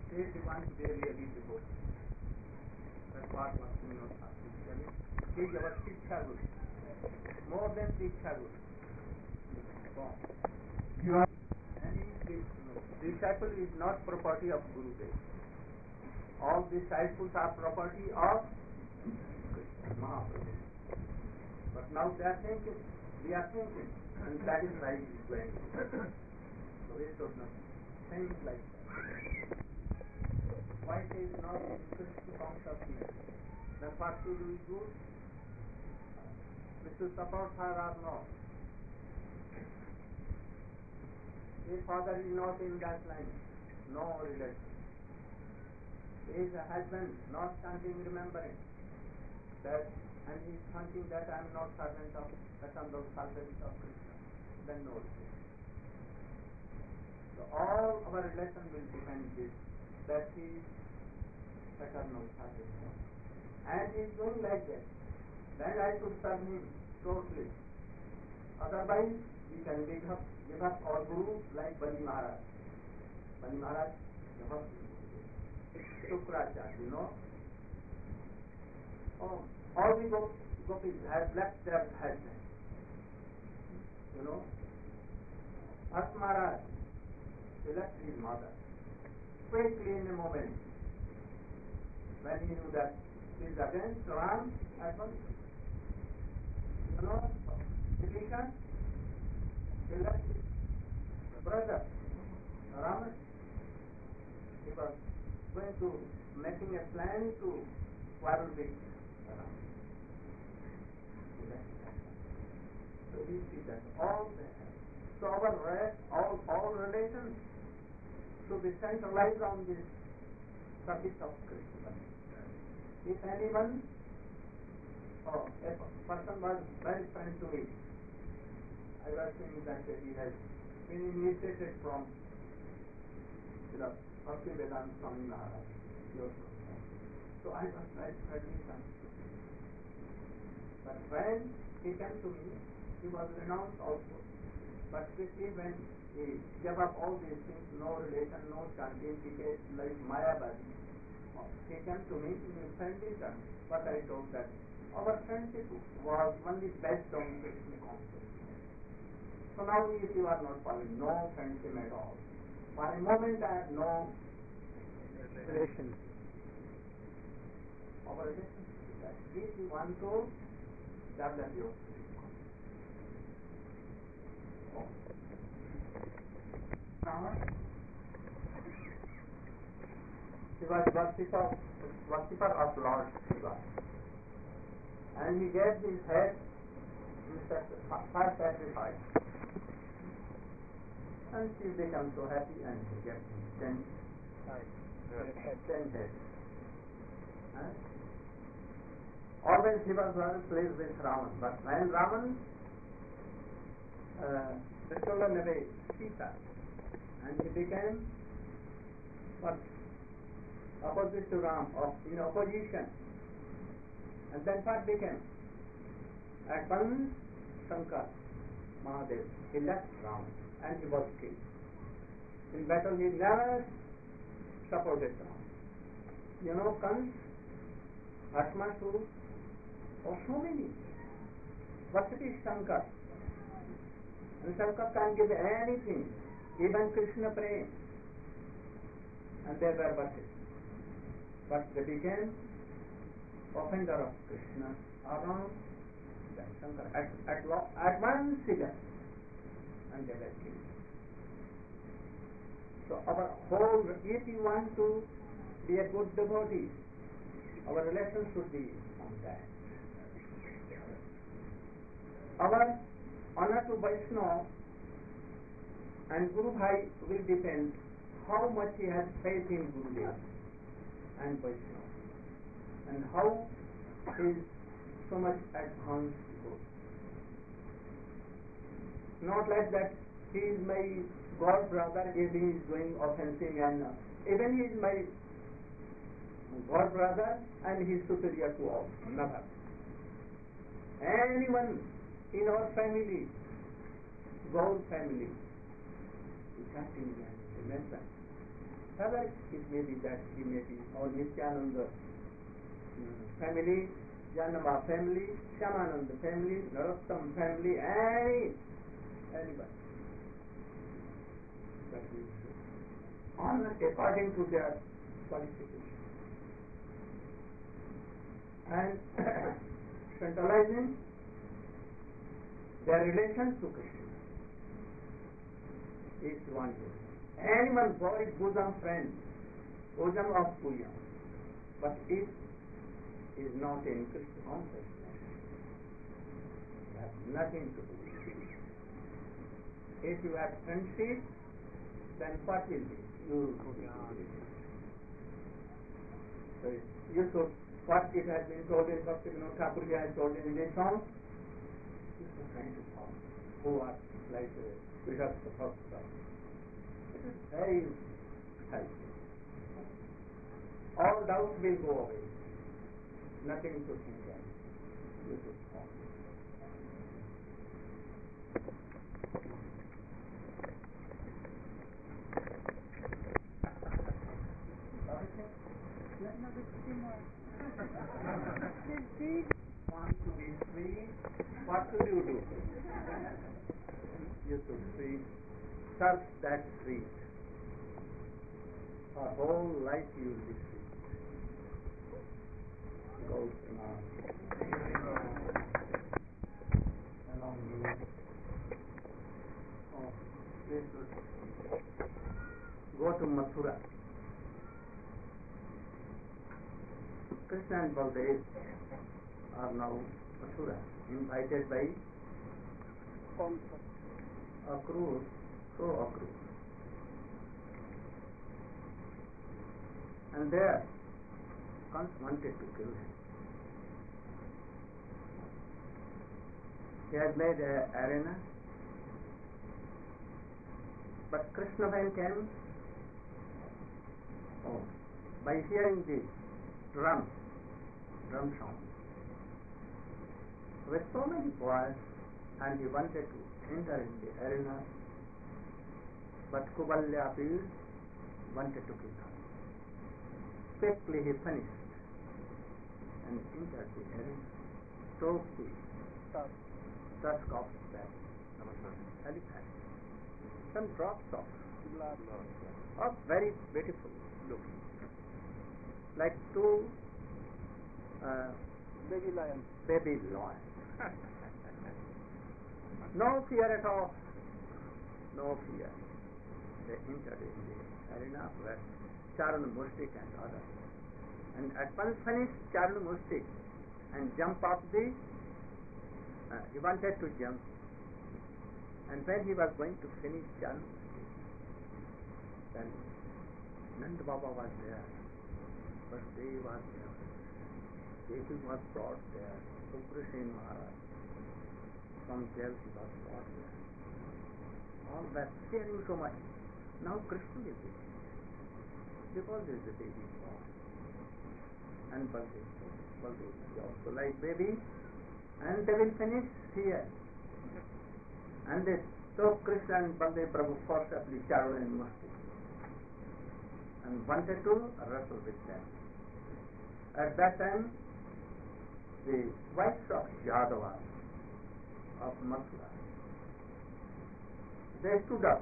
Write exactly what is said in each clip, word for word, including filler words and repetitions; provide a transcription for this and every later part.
They want to be really devoted. That's what Lakshmi Narasimha is telling. He is our Shiksha Guru. More than Shiksha Guru. And his disciple is not property of Gurudev. All disciples are property of Mahaprabhu. But now they are thinking, we are thinking, and that is right is going. So we should not think like that. Why it is not Krishna consciousness? Then what to do is good? We should support her or not. His father is not in that line, no relation. His husband not standing remembering that, and he is thinking that I am not servant of, that I am the servant of Krishna. Then no relation. So all our relation will depend this, that he is eternal servant. And he is doing like that. Then I should serve him totally. Otherwise, we can give up, give up our Guru like Bali Maharaj. Bali Maharaj, give up Shukracharya, you know. Oh, all the gopis have left their husband. You know. Bharat Maharaj, he left his mother. Quickly in a moment. When he knew that he is against Ram, at once. You know, Vibhishan, he left his brother, Rama. He was going to making a plan to quarrel with Ram. So we see that all the, so our all all relations should be centralized on this service of Krishna. If anyone, oh, a person was very friend to me, I was saying that he has been initiated from you know, Bhakti Vedanta Swami Maharaj. So I was very friendly to him. But when he came to me, he was renounced also. But quickly when he gave up all these things, no relation, no chanting, like Mayavadi, he came to me in a friendly terms. But I told that our friendship was only based on Krishna consciousness. So now if you are not following, no friendship at all. For a moment I have no relation. Our relationship is that if you want to develop your oh. He was worshipper, worshipper of Lord Shiva. And he gave his head in five sacrifice. And she became so happy and he gave him ten, ten heads. Huh? Always he was very pleased with Raman. But when Raman uh, stolen away Sita and he became what? Opposite to Ram, of, in opposition. And then what became? At once Shankar, Mahadev, he left Ram and he was killed. In battle he never supported Ram. You know, Kans, Bhasmasur, or so many. What it is Shankar? And Shankar can give anything, even Krishna praying. And they were worshipped. But they became offender of Krishna around Shankar. At, at, at one second, and they were killed. So our whole, if you want to be a good devotee, our relation should be on that. Our honor to Vaishnava and Guru Bhai will depend how much he has faith in Gurudev and Vaishnava, and how he is so much advanced good. Not like that he is my God brother, if he is doing offensive, and uh, even he is my God brother and he is superior to all. Never. Anyone in our family, God family, we continue and remember. whatever it may be that he may be, or Nityananda mm, family, Janama family, Shyamananda family, Narottam family, any, anybody. But we should honor according to their qualification. And centralizing their relation to Krishna is one way. Anyone boy bosom friend, bosom of Puya, but it is not in Krishna consciousness. You have nothing to do with it. If you have friendship, then what will be? You so you should, what it has been told in Bhakti Vinod Thakur has told in this song, you should try to follow who are like uh, bishops of Bhakti. It is very helpful. All doubts will go away. Nothing to think of. You should follow. Want to be free? What should you do? You should free, search that street. For whole life you will be free. Go now. Along the way. Oh, we should go to Mathura. Krishna and Baldev are now Mathura, invited by Akrur, so Akrur. And there, Kans wanted to kill him. He had made an arena, but Krishna when came, oh, by hearing the drum, drum sound, there were so many boys, and he wanted to enter in the arena, but Kubalya appeared, wanted to kill him. Quickly he finished and entered the arena, stroked the tusk of that elephant. Some drops of blood, of very beautiful looking, like two uh, baby lions. Baby lions. No fear at all. No fear. They entered in the arena where Charan Mustik and others. And at once finished Charan Mustik and jump off the, uh, he wanted to jump. And when he was going to finish Charan Mustik, then Nand Baba was there. Vasudev was there. Devi was brought there. Suprasen Maharaj. From jail he was brought there. All were fearing so much. Now Krishna will be because there is a baby born. And Baldev, Baldev is also like baby, and they will finish here. And they took Krishna and Baldev Prabhu forcibly Charan and Mustik and wanted to wrestle with them. At that time, the wives of Yadava of Mathura, they stood up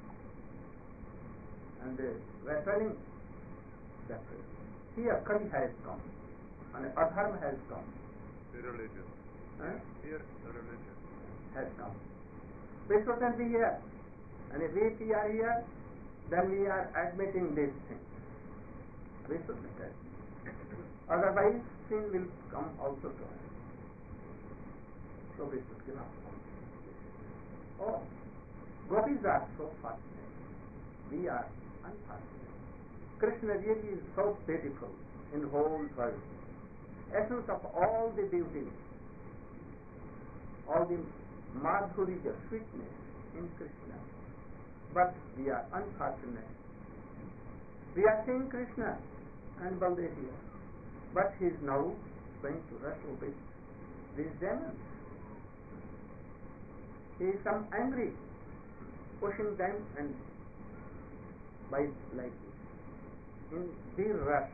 and they were telling that here Kali has come and Adharma has come. The religion. Huh? Here the religion has come. We shouldn't be here. And if we are here, then we are admitting this thing. We shouldn't admit. Otherwise, sin will come also to us. So we should give up. Oh, gopis are so fortunate. We are unfortunate. Krishna really is so beautiful in the whole world. Essence of all the beauty, all the madhuri, the sweetness in Krishna. But we are unfortunate. We are seeing Krishna and Baldev here. But he is now going to wrestle with these demons. He is some angry, pushing them and by like this. in the rush,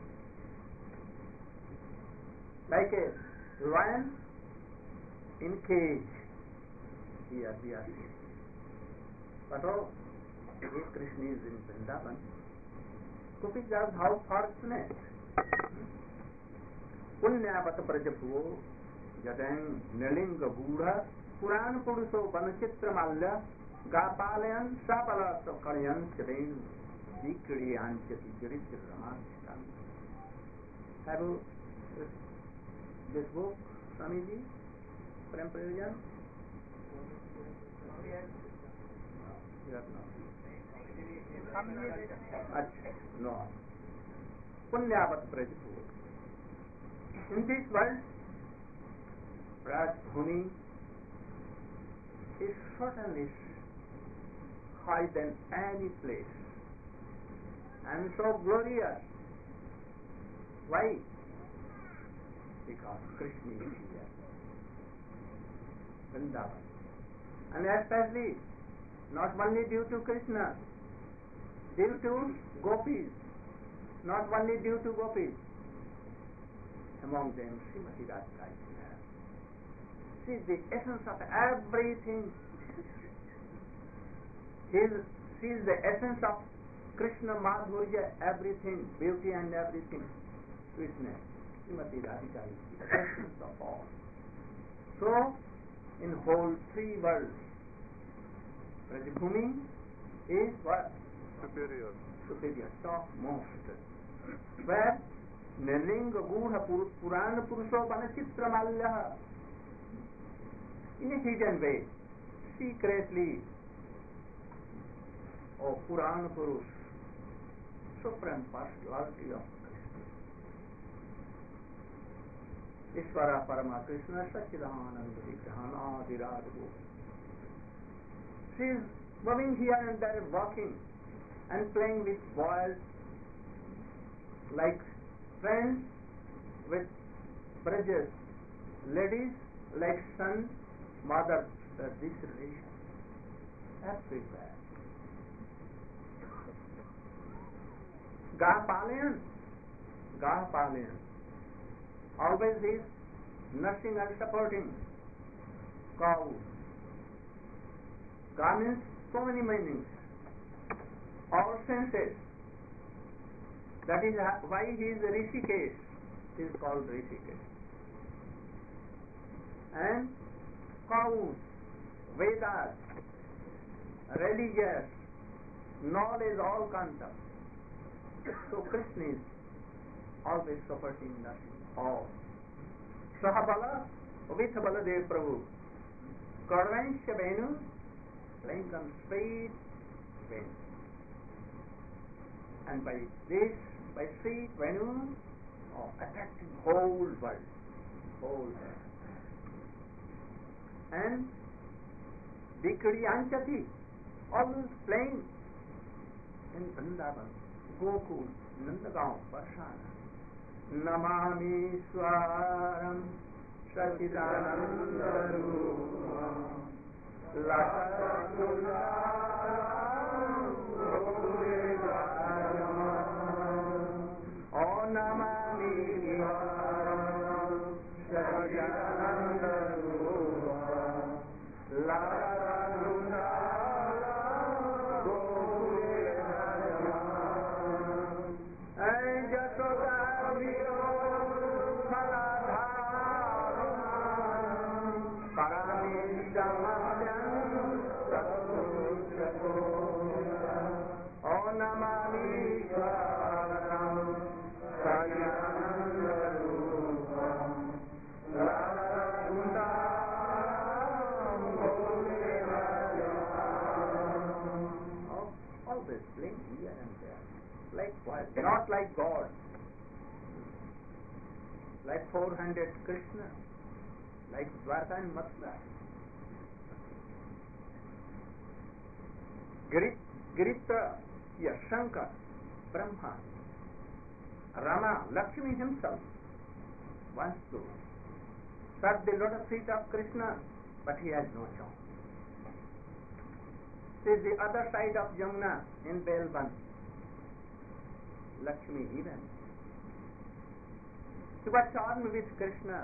like a lion in cage. Here we are seeing. But oh, if Krishna is in Vrindavan, Gopikas, how fortunate! Punyavat prajabhuvo yadang nilinga buddha puran puruso vanachitra malya gapalayan sapala sokalayan chadenu dikri anchati jiritra ramanchikam. Have you this book, Swamiji? Prem Prayojan? You have not. Achha, no. Punyavat prajabhuvo. In this world, Raj Bhumi is certainly higher than any place and so glorious. Why? Because Krishna is here, Vrindavan. And especially, not only due to Krishna, due to gopis, not only due to gopis, among them Srimati Radhika is there. She is the essence of everything. She is, she is the essence of Krishna Madhurya, everything, beauty and everything, sweetness. Srimati Radhika is the essence of all. So, in whole three worlds, Brajabhumi is what? Superior. Superior, topmost. Where Nilinga Gudha Purana Puruso Vanachitra Malya, in a hidden way, secretly, O Purana Purush, supreme personality of Krishna. Ishvara Parama Krishna Sachidananda Vigrahana Adiradu. She is moving here and there, walking and playing with boys like friends with brothers, ladies like son, mother, uh, this relation, everywhere. Gahapalayan, Gahapalayan, always is nursing and supporting cows. Gah means so many meanings, all senses. That is why he is Rishikesh. He is called Rishikesh. And cows, Vedas, religious, knowledge, all kinds of. So Krishna is always supporting nothing, all. Sahabala, with Baladev Prabhu, Karvansha Venu, playing on straight Venu. And by this, by straight Venu, oh, attracting whole world, whole world. And Dikri Anchati, always playing in Vrindavan, Gokul, Nandagaon, Varshana. Namami Swaram Sachidanandarupam Lakakulam O Namami Swaram Sachidanandarupam not like God, like four-handed Krishna, like Dwarka and Mathura. Girit, Giritra, yes, Shankar, Brahma, Rama, Lakshmi himself wants to serve the lotus feet of Krishna, but he has no job. See the other side of Yamuna in Belban. Lakshmi even. He was charmed with Krishna,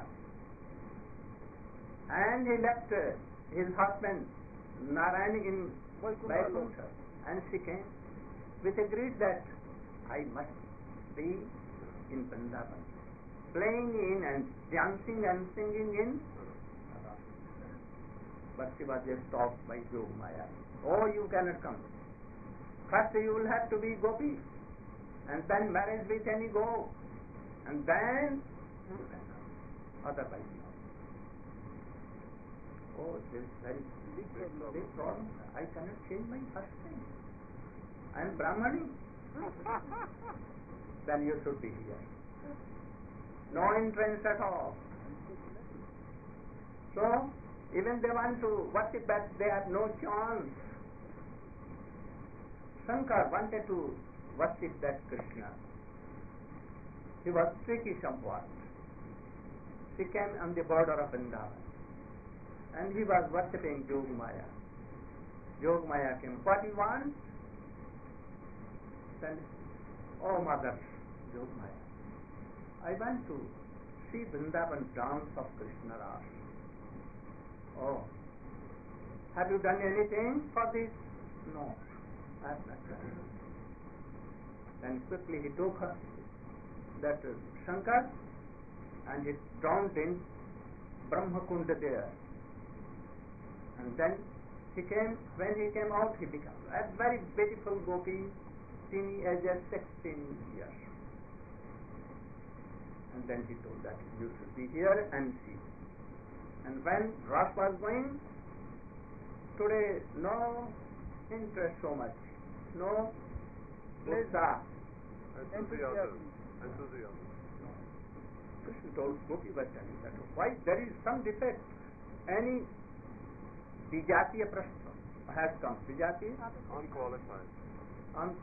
and he left uh, his husband Narayan in Vaikuntha, and she came with a greed that I must be in Vrindavan, playing in and dancing and singing in. But she was just stopped by Yogamaya. Oh, you cannot come. First you will have to be gopi, and then marriage with any go, and then you can come. Otherwise no. Oh, this is very big, big problem. I cannot change my first name. I am Brahmani. Then you should be here. No entrance at all. So, even they want to worship, but they have no chance. Shankar wanted to worship that Krishna. He was tricky somewhat. He came on the border of Vrindavan, and he was worshipping Yogamaya. Yogamaya came. What do you want? Then, oh mother, Yogamaya, I want to see Vrindavan dance of Krishna Rasa. Oh, have you done anything for this? No, I have not done anything. Then quickly he took her, that uh, Shankar, and he drowned in Brahmakunda there. And then he came, when he came out, he became a very beautiful gopi, teeny age as sixteen years. And then he told that you should be here and see. And when Ras was going, today no interest so much, no pleasure. Enthusiasm. Enthusiasm. Krishna told Gopi was telling that why there is some defect. Any Vijatiya Prashna has come. Vijatiya? Unqualified. Un-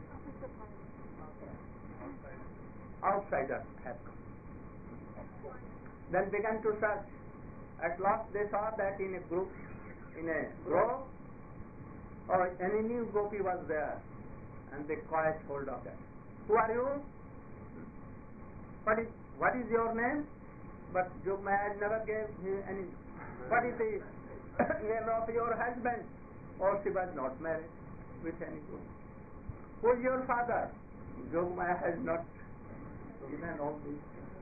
Outsiders have come. Then began to search. At last they saw that in a group, in a grove, or any new gopi was there, and they caught hold of that. Who are you? What is what is your name? But Yogamaya never gave him any. What is the name of your husband? Or she was not married with any gopi. Who is your father? Yogamaya has not given all these things.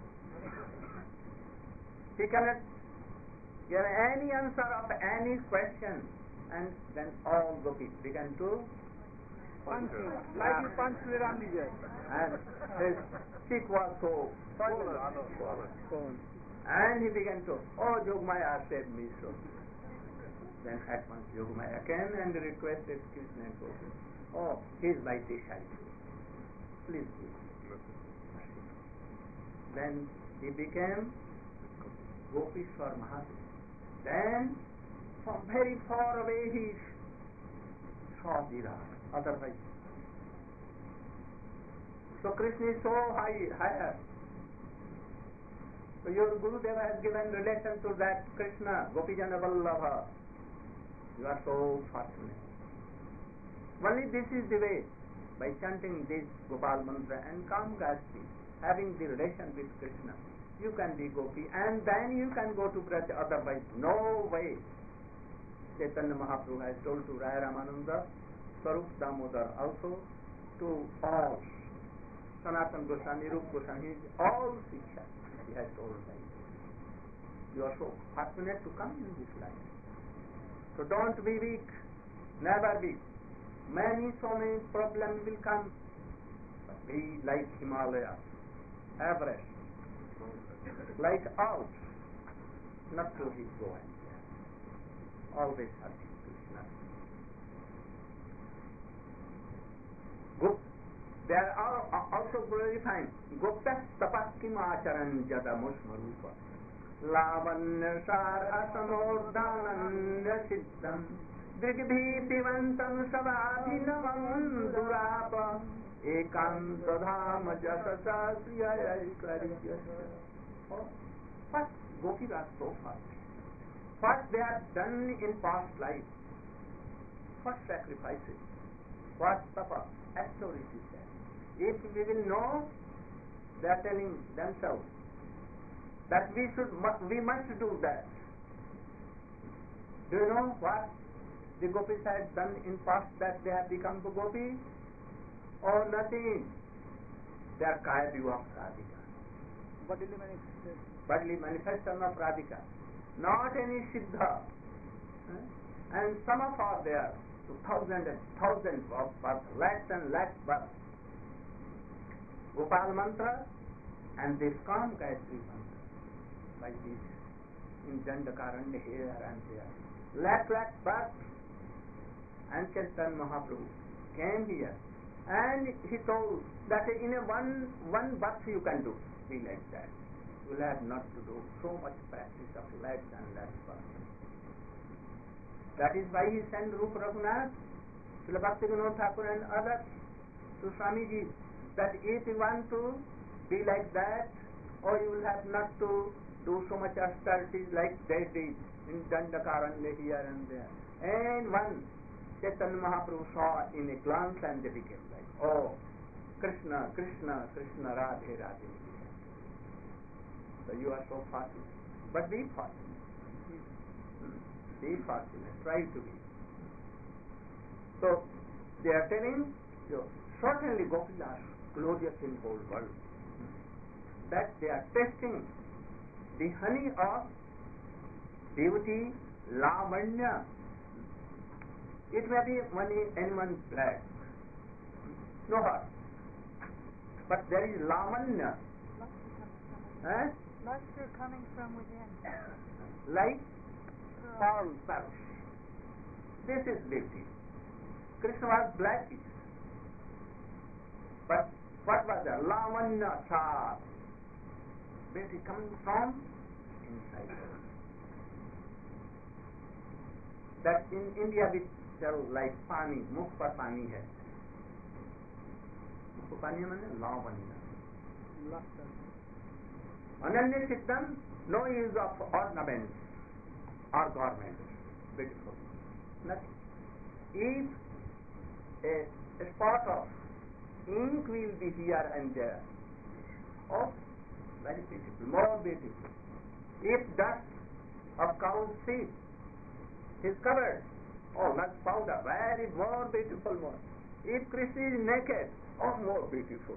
He cannot give any answer of any question, and then all gopis began to Punch. like he punched Ramji, and his cheek was so swollen. And he began to, oh, Yogamaya saved me so. Then at once Yogamaya came and requested Krishna and Gopi. Oh, he is my disciple. Please give me. Then he became Gopishwar Mahadev. Then from very far away he saw the Rasa. Otherwise, so Krishna is so high, higher. So your Gurudeva has given relation to that Krishna, Gopijana Vallabha. You are so fortunate. Only this is the way, by chanting this Gopal mantra and Kam Gayatri, having the relation with Krishna, you can be Gopi, and then you can go to Braj. Otherwise, no way. Chaitanya Mahaprabhu has told to Raya Ramananda, Sarup Damodar, also to all, Sanatana Goswami, Rupa Goswami, all Shiksha, he has told them. You are so fortunate to come in this life. So don't be weak, never be. Many, so many problems will come, but be like Himalaya, Everest, like Alps, not to his go and there. Always searching Krishna. Gup, there are also glorifying Gupta Tapaskim Acharan Jadamushmarupa Lavanya Sar Asamordhananya Siddham Digbhidivantam Savadhinavam Durapa Ekantadhama Jasasa Sriyaya Kariyasya. What Gopis are so fast. What they have done in past life, what sacrifices, what tapa, authority there. If we will know, they are telling themselves that we should, we must do that. Do you know what the gopis had done in past that they have become the gopi? Or nothing. They are kaya viva of Radhika. Bodily manifestation. Bodily manifestation of Radhika. Not any siddha. Eh? And some of are there, to thousands and thousands of births, lakhs and lakhs births. Gopal mantra and this Kam Gayatri mantra. Like this, in Dandakaranya here and there. Lakh lakh births. And Chaitanya Mahaprabhu came here and he told that in a one one birth you can do, be like that. You will have not to do so much practice of lakhs and lakhs births. That is why he sent Rupa Raghunath, Srila Bhaktivinoda Thakur and others to Swamiji, that if you want to be like that, or you will have not to do so much austerities like they did in Dandakaranya here and there. And one Chaitanya Mahaprabhu saw in a glance and they became like, oh, Krishna, Krishna, Krishna, Radhe, Radhe. So you are so fortunate. But be fortunate. Be fortunate. Try to be. So they are telling you, certainly gopis are glorious in whole world. That they are tasting the honey of beauty, lavanya. It may be one anyone's blood, no hurt. But there is lavanya. Eh? Luster coming from within. Like Pearl. pearls. This is beauty. Krishna was blackish. But what was the lavanya char? Beauty coming from inside. That in India we tell like pani, mukh par pani hai. Mukh par pani means lavanya. Luster. Ananya Siddham, no use of ornaments or garments. Beautiful. Nothing. If a, a spot of ink will be here and there, oh, very beautiful, more beautiful. If dust of cow's seed is covered, oh, like powder, very more beautiful more. If Krishna is naked, oh, more beautiful.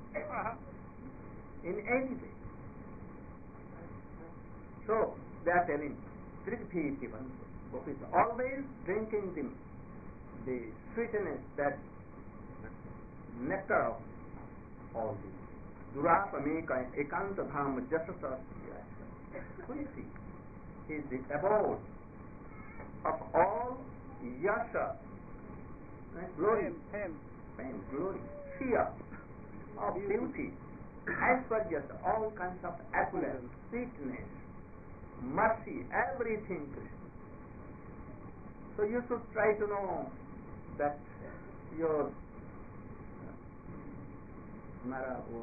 In any way. So, they are telling, Trikti Tivan, gopis always drinking the, the sweetness, that nectar of all these. Durapameka ekanta dham jasasa. Tulsi is the abode of all yasha, glory, Fame, fame. fame, glory, fear of beauty, aishwarya, all kinds of opulence, sweetness, mercy, everything Krishna. So you should try to know that your हमारा वो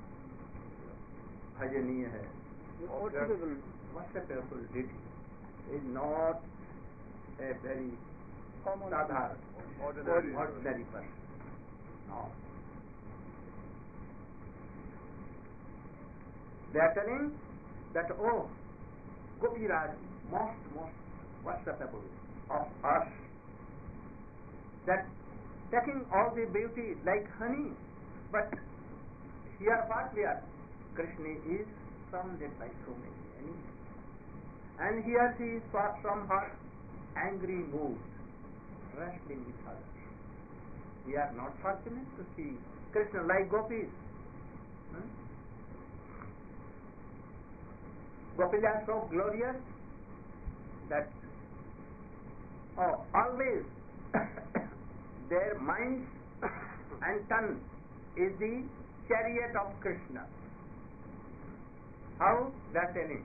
भजनीय है, Worshipable. worshipable deity is not a very Common. sadhar, Ordinary. ordinary person. No. They are telling that, oh, Gopiraj, most, most worshipable of us, that taking all the beauty like honey, but here what we are, Krishna is surrounded by so many enemies. And here she is far from her angry mood, wrestling with others. We are not fortunate to see Krishna like gopis. Hmm? Gopis are so glorious that oh, always their minds and tongue is the chariot of Krishna. How? That telling.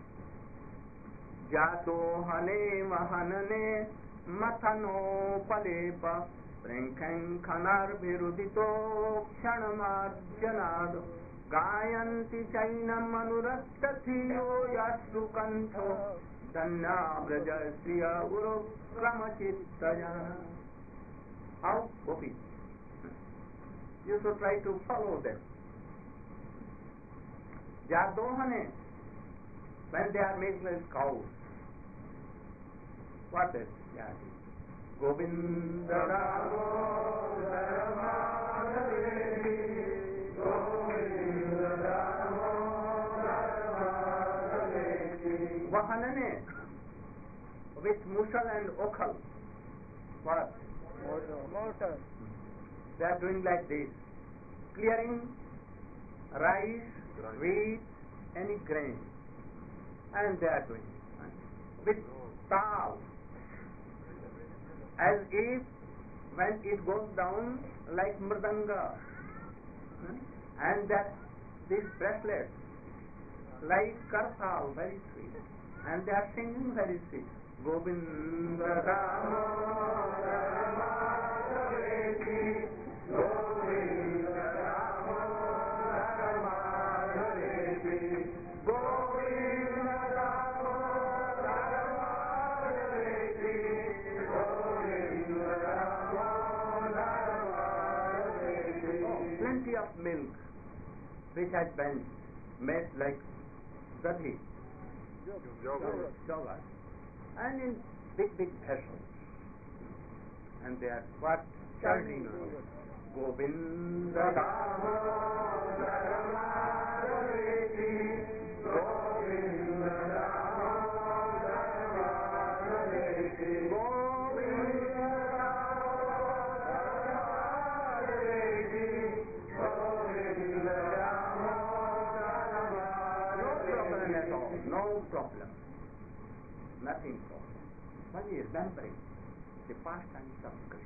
Jato hane mahanane mathano palepa prenkan khanar virudito kshanamajjanado gayanti chainam anuraktathiyo yasru kantho danna braja sriya uru kramachittayana. How? Gopi. you should try to follow them. Jadohane, when they are making like cows, what is that? Govinda Damodara Madhavedi, Govinda Damodara Madhavedi. Vahanane, with mushal and okhal, what? Mortar. Mortar. They are doing like this, clearing rice, wheat, any grain, and they are doing with tal, as if when it goes down like mridanga, hmm? and that this bracelet like kartal, very sweet, and they are singing very sweet. Govinda Damodara Madhavedi, Govinda Damodara Madhavedi, Govinda Damodara Madhavedi, Govinda Damodara Madhavedi. Oh, plenty of milk which has been made like dadhi, Yogurt. yogurt, and in big big vessels, and they are what? Chanting Govinda Damodara Madhavedi, Govinda Damodara Madhavedi, Govinda Damodara Madhavedi, Govinda Damodara Madhavedi. No problem at all, no problem, nothing problem. Only remembering the pastimes of Krishna.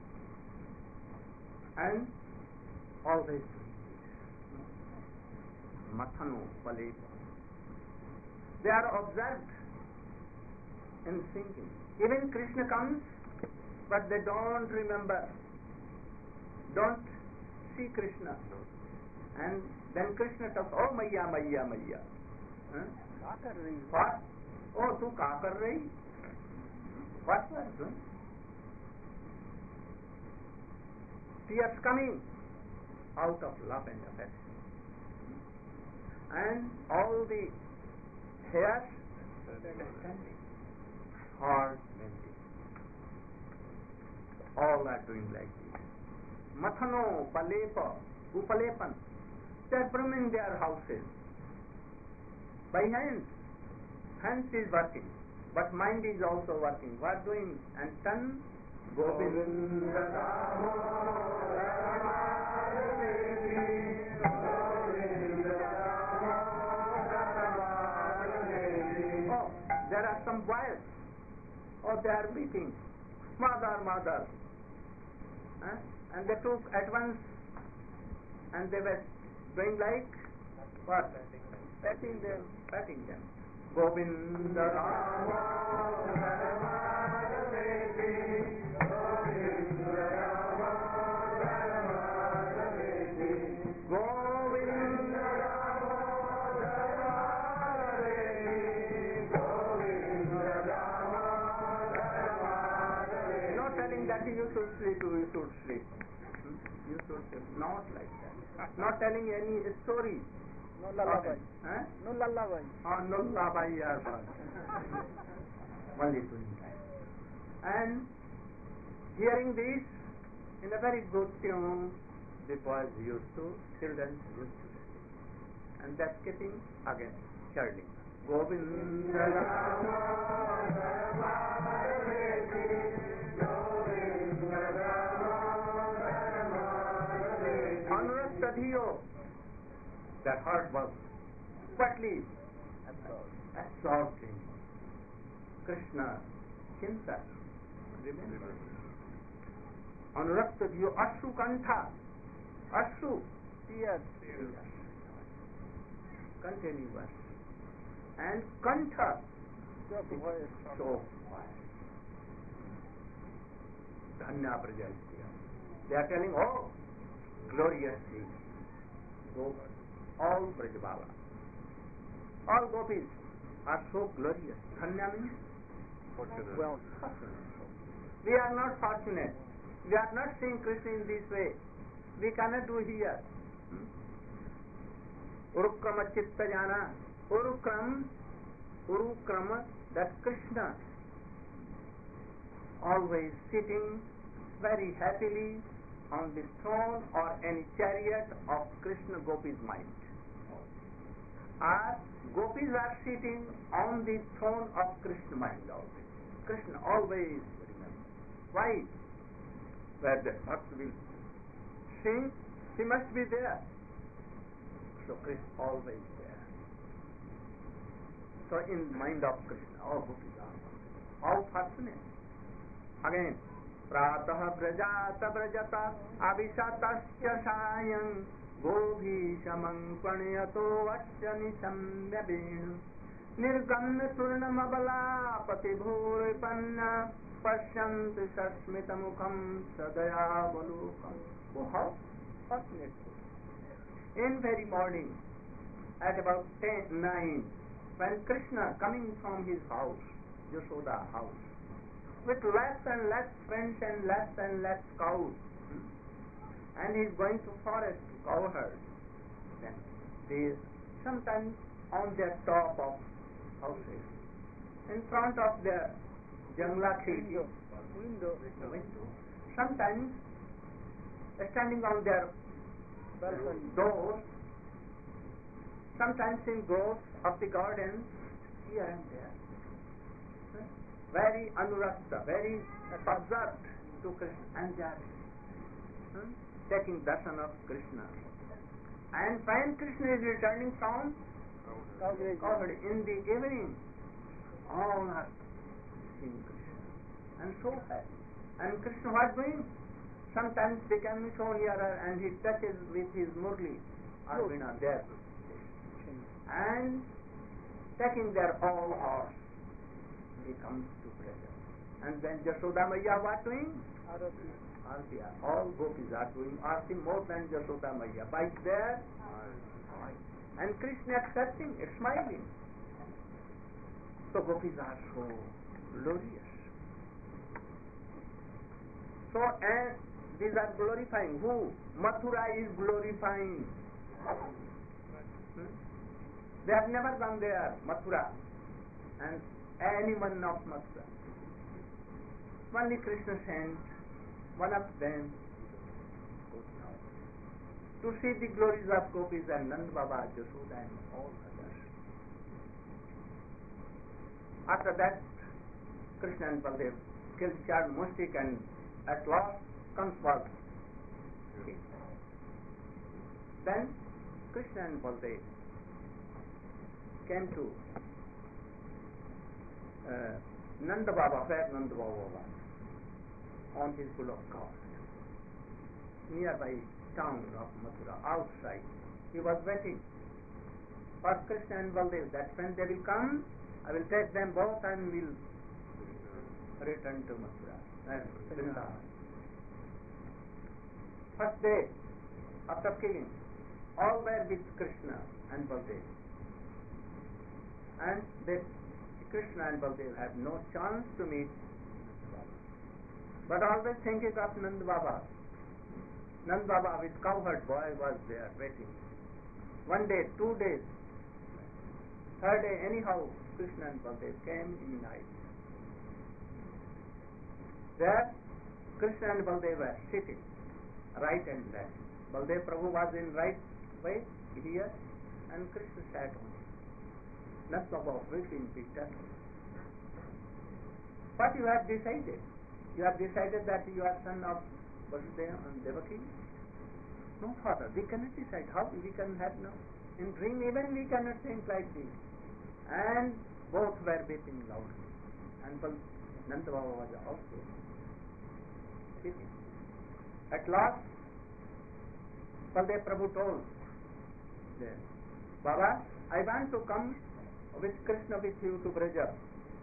And always doing this. Mathano Palepa. They are observed in singing. Even Krishna comes, but they don't remember. Don't see Krishna. And then Krishna talks, oh Maya, Maya, Maya. Huh? क्या कर रही हो? What? Oh, tu क्या कर रही? What you are doing? Tears coming out of love and affection, and all the hairs standing, heart bending. All are doing like this. Mathano, Palepa, Upalepan. They are brimming their houses by hands. Hands is working, but mind is also working. What doing? And son, Govinda Damodara Madhavedi, Govinda Damodara Madhavedi. Oh, there are some boys. Oh, they are weeping. Mother, mother. Huh? And they took at once, and they were doing like what? Patting them, patting them. Govinda Damodara Madhavedi, Govinda Damodara Madhavedi, Govinda Damodara Madhavedi, Govinda Damodara Madhavedi. Not telling that you should sleep, you should sleep. Hmm? You should sleep. Not like that. Not telling any story. No lullaby. Huh? No lullaby. Oh, no lullaby are only doing that. And hearing this in a very good tune, the boys used to, children used to sing. And that skipping again, churning. Govinda Damodara Madhavedi, Govinda Damodara Madhavedi. Anurastadhiyo. That heart was quietly absorbed in Krishna, Chinta. Remember? Anurakta Ashu Kantha. Ashu. Tears. Continuous. And Kantha. Choke voice. So quiet. Dhanya Prajastya. They are telling, oh, glorious things. Go. All Brajabala, all gopis are so glorious. Dhanya means Fortunate. well, fortunate. We are not fortunate. We are not seeing Krishna in this way. we cannot do here. Hmm? Urukrama chitta jana. Urukram, Urukrama, that Krishna always sitting very happily on the throne or any chariot of Krishna Gopi's mind. Or Gopis are sitting on the throne of Krishna mind always. Krishna always remember. Why? Where the bhakt will sing, he must be there. So Krishna always there. So in mind of Krishna, all Gopis are all fortunate. Again, pratah brajata brajata avishatasya sayam gobhishamam paniyato vachyani samyabenu nirgamya turnamabala patibhuripanna pashyanti sasmitamukham sadaya balukam. Oh, how fortunate. In very morning, at about ten, nine, when Krishna coming from his house, Yashoda house, with less and less friends and less and less cows, and he is going to forest to cow herd, then they sometimes on their top of houses, in front of their jangla khilki, Window. window, sometimes standing on their Balcony. doors, sometimes in groves of the garden, here and there. Very anurakta, very absorbed to Krishna, and they are hmm, taking darshan of Krishna. And when Krishna is returning from Cowgate. cowherd in the evening, all are seeing Krishna and so happy. And Krishna what doing? Sometimes becoming so nearer and he touches with his murli, Arvina there, and taking their all horse, he comes to pleasure. And then Yashoda Maya what doing? Arati. Arti, all gopis are doing arti more than Yashoda Maya by their eyes. And Krishna accepting, smiling. So gopis are so glorious. So and these are glorifying who? Mathura is glorifying. Hmm? They have never gone there, Mathura, and anyone of Mathura. Only Krishna sent one of them to see the glories of gopis and Nand Baba, Yashoda and all others. After that, Krishna and Baldev killed child Mustik and at last comes Bal. Then Krishna and Baldev came to uh, Nanda Baba, where Nanda Baba was, on his bullock cart, nearby town of Mathura, outside. He was waiting for Krishna and Baldev, that when they will come, I will take them both and will return to Mathura and Vrindavan. First day, after killing, all were with Krishna and Baldev. And they, Krishna and Baldev have no chance to meet but always thinking of Nand Baba. Nand Baba with cowherd boy was there waiting. One day, two days, third day, anyhow, Krishna and Baldev came in night. There, Krishna and Baldev were sitting, right and left. Baldev Prabhu was in right way, here, and Krishna sat on it. Nand Baba weeping bitterly. What you have decided? You have decided that you are son of Vasudeva and Devaki? No, father, we cannot decide. How we can have no? In dream even we cannot think like this. And both were weeping loudly. And Nanda Baba was also sitting. At last, Baldev Prabhu told them, Baba, I want to come with Krishna with you to Braja.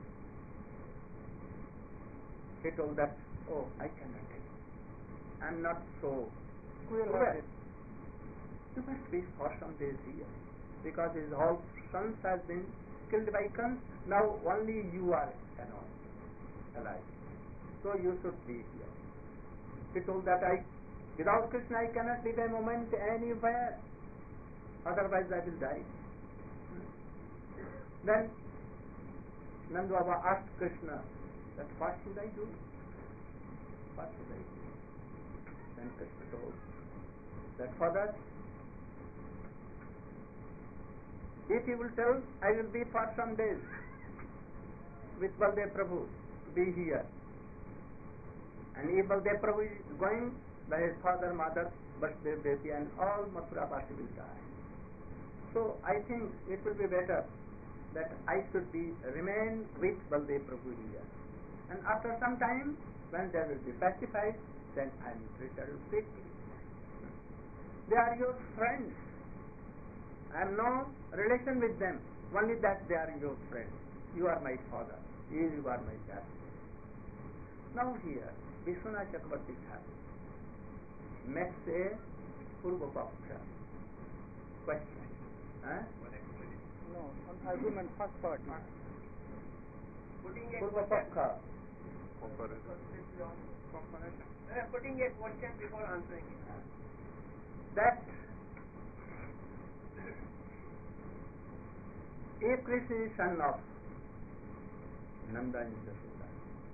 He told that, oh, I cannot. I am not so cruel. You must be for some days here, because his whole sons have been killed by Kans. Now only you are alone, alive. So you should be here. He told that I Without Krishna I cannot live a moment anywhere, otherwise I will die. Then Nanda Baba asked Krishna that what should I do? What should I do? Then Krishna told that Father, if you will tell, I will be for some days with Baldev Prabhu, be here. And if Baldev Prabhu is going, then his father, mother, Vasudev Devi and all Mathura Basi will die. So I think it will be better that I should be remain with Baldev Prabhu here. And after some time, when they will be pacified, then I will return quickly. They are your friends. I have no relation with them, only that they are your friends. You are my father, you are my dad. Now here, Vishwanath Chakravarti Thakur makes a Purva Paksha question. Huh? No, on argument first part. Putting a Purva question, Paksha. Comparison. uh, putting a question before answering it. That if Krishna is son of Nanda and Yashoda,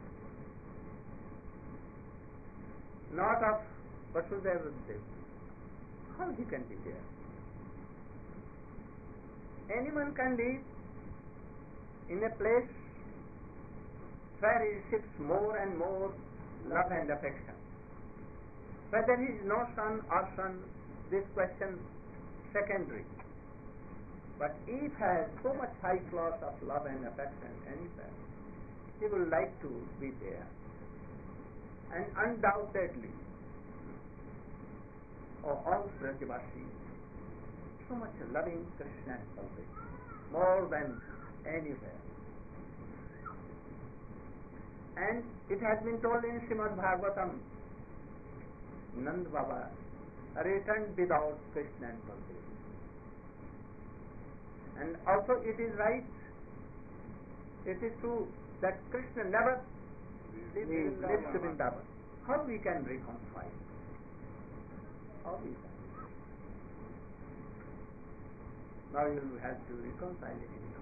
not of Vasudeva Dev, how he can be there? Anyone can live in a place where he receives more and more love and affection. Whether he is no son or son, this question secondary. But if he has so much high class of love and affection anywhere, he will like to be there. And undoubtedly, oh, all Brajavasi, so much loving Krishna and Baldev, more than anywhere. And it has been told in Srimad Bhagavatam, Nand Baba returned without Krishna and Baldev. And also it is right, it is true that Krishna never lived to Vrindavan. How we can reconcile? How we can? Now you have to reconcile it anyhow.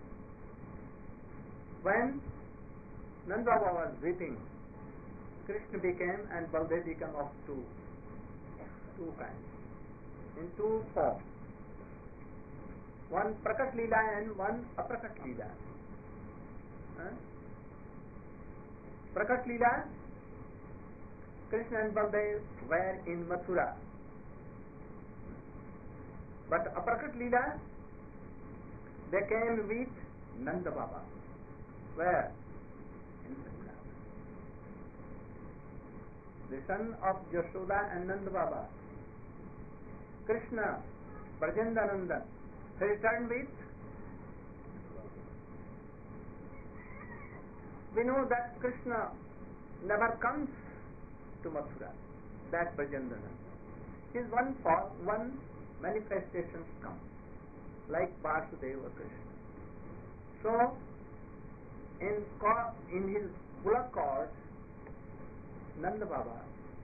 When Nanda Baba was weeping, Krishna became and Baldev became of two, two kinds, in two forms. One Prakat Leela and one Aprakat Leela. Huh? Prakat Leela, Krishna and Baldev were in Mathura. But Aprakat Leela, they came with Nanda Baba. Where? In Vrindavan. The son of Yashoda and Nanda Baba, Krishna, Brajendanandan, he returned with. We know that Krishna never comes to Mathura, that Brajendanandan. His one form, one manifestations come, like Vasudeva Krishna. So, in in his bullock cart, Nanda Baba,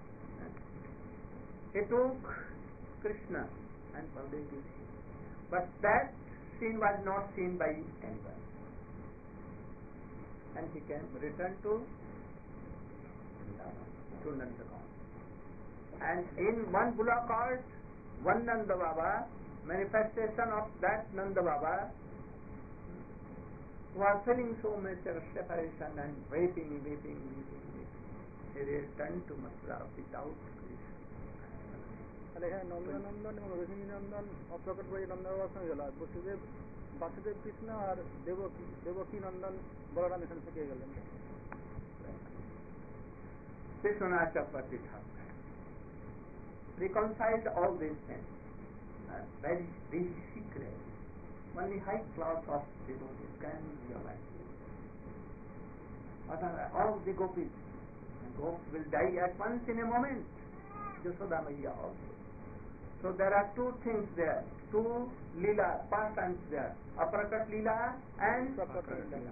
he took Krishna and Baldev with him. But that scene was not seen by anyone. And he came, returned to to Nanda Baba. And in one bullock cart, one Nanda Baba, manifestation of that Nanda Baba, was feeling so much of separation and weeping, weeping, weeping, weeping. He returned to Mathura without Krishna. তাহলে হ্যাঁ নন্দনন্দন এবং রজনীনন্দন অপ্রকট বাড়ি নন্দন বাবার সঙ্গে গেল, আর বসুদেব বাসুদেব কৃষ্ণ আর দেবকী দেবকী নন্দন বলরাম এখানে থেকে গেলেন। Vishwanath Chakravarti Thakur reconciled all these things. Uh, very, very secret. Only high class of devotees can realize this. Other, all the gopis, gopis will die at once in a moment. Yashoda Maiya also. So there are two things there, two lila, pastimes there, Aprakat Leela and Prakat Leela.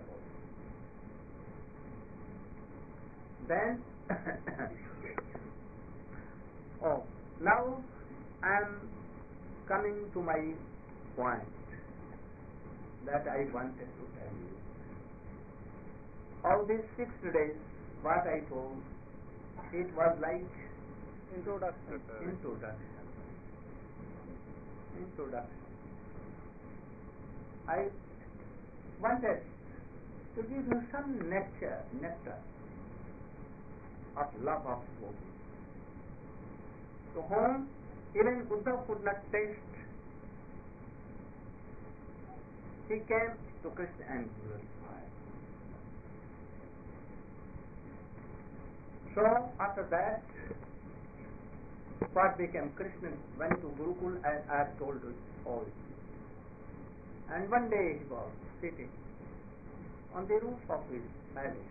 Then Oh, now I am coming to my point that I wanted to tell you. All these six days, what I told, it was like Introduction. introduction. Introduction. I wanted to give you some nectar, nectar of love of Gopi, to whom even Uddhav could not taste. He came to Krishna and glorified. So after that, what became? Krishna went to Gurukul, as I have told you all. And one day he was sitting on the roof of his palace.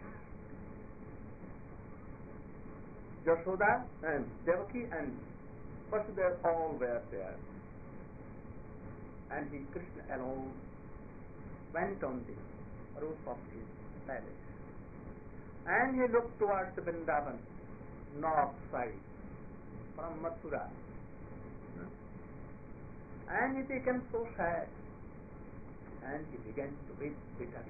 Yashoda and Devaki and Vasudeva all were there. And he, Krishna alone, went on the roof of his palace. And he looked towards the Vrindavan, north side, from Mathura. And he became so sad. And he began to weep bitterly.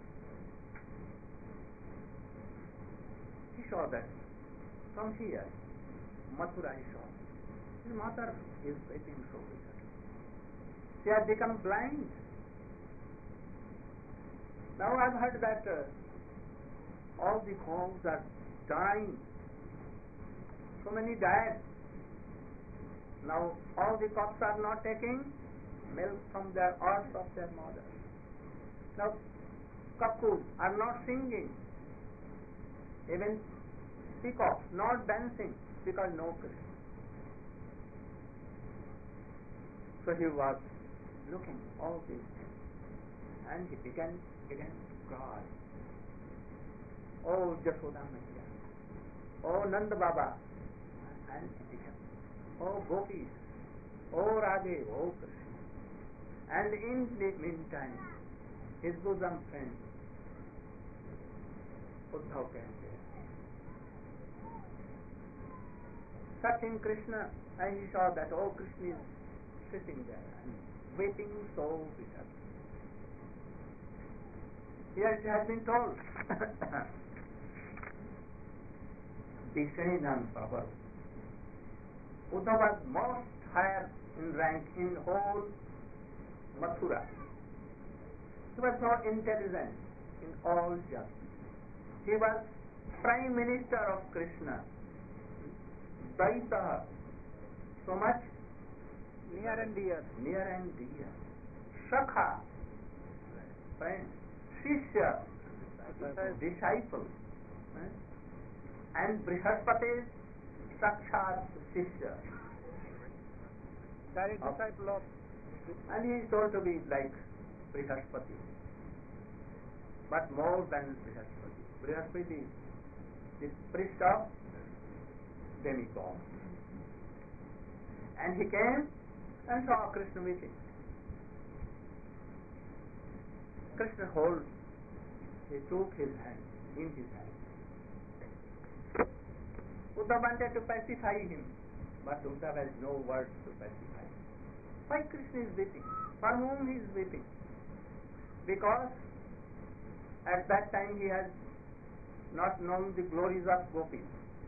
He saw that from here, Mathura, he saw his mother is weeping so bitterly. She has become blind. Now I've heard that uh, all the cows are dying. So many died. Now all the cocks are not taking milk from their earth of their mother. Now cuckoos are not singing. Even peacocks not dancing because no Krishna. So he was looking all these things and he began began to cry. Oh Jashoda Maiya, oh Nanda Baba, and he began, oh Gopis, oh Radhe, oh Krishna. And in the meantime, his bosom friend Uddhav came there. Touching Krishna, and he saw that oh Krishna is sitting there and weeping so bitterly. Here it has been told, Dishainam Prabhu. Uddhav was most higher in rank in whole Mathura. He was so intelligent in all justice. He was Prime Minister of Krishna. Daita, so much Near and dear. near and dear. Shakha, friend. Shishya, disciple. eh? And Brihaspati, Sakshat Shishya. Direct Of- disciple of. And he is told to be like Brihaspati, but more than Brihaspati. Brihaspati is the priest of demigod. And he came and saw Krishna weeping. Krishna hold, he took his hand, in his hand. Uddhav wanted to pacify him, but Uddhav has no words to pacify him. Why Krishna is weeping? For whom he is weeping? Because at that time he has not known the glories of Gopi.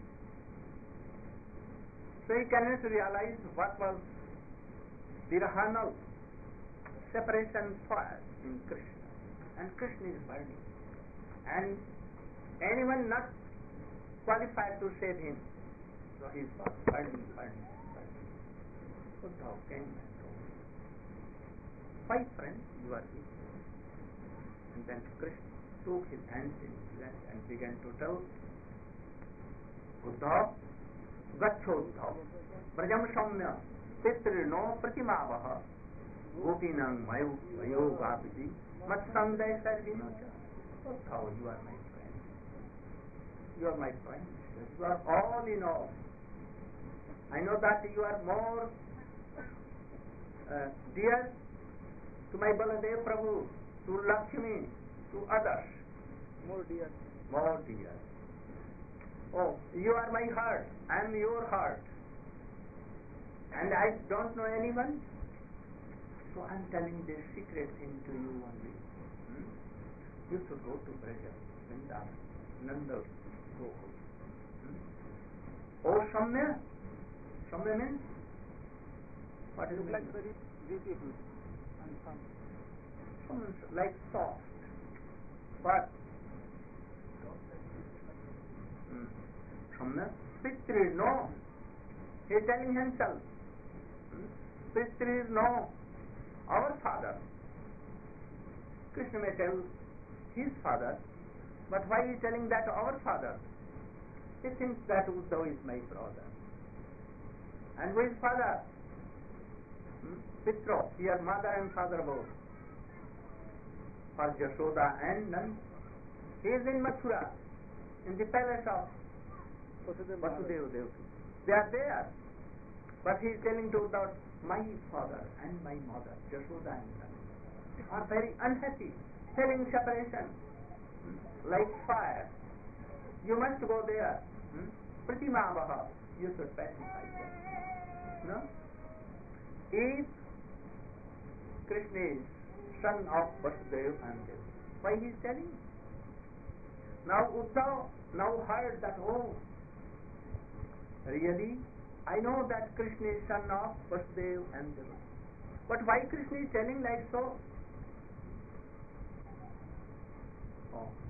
So he cannot realize what was the rahanal separation fire in Krishna. And Krishna is burning. And anyone not qualified to save him. So he is burning, burning, burning. Uddhav came and told him, why friend, you are weak? And then Krishna took his hands in his hand and began to tell Uddhav, Gacho Uddhav, Brajam Saumya, Pitrino Pratimavaha, Gopinang Mayo Mayo Gapiti, Matsanday Sarvinocha. Uddhav, you are my friend. You are my friend. You are all in all. I know that you are more uh, dear to my Baladev Prabhu, to Lakshmi, to others. More dear. More dear. Oh, you are my heart, I am your heart. and I don't know anyone, so I'm telling this secret thing to you only. Hmm? You should go to Braja, Vrindavan, Nanda, Gokul. Hmm? Oh, Samya. Samya means? What is Look it? like very beautiful and some. Someone like soft. What? Hmm. Samya? Pitri, no. He is telling himself. Hmm? Pitri is no. Our father. Krishna may tell his father, but why he is telling that our father? He thinks that Uddhav is my brother. And who is father? Hmm? Pitro, here mother and father both. For Yashoda and Nand. He is in Mathura, in the palace of Vasudeva. Vasudeva Devaki. They are there. But he is telling to Uddhav, my father and my mother, Yashoda and Nand, are very unhappy, having separation, hmm? like fire. You must go there. Hmm? Pratimavaha, you should pacify them. No? If Krishna is son of Vasudeva and Devaki, why he is telling? Now Uddhav now heard that, oh, really, I know that Krishna is son of Vasudeva and Devaki. But why Krishna is telling like so? Oh.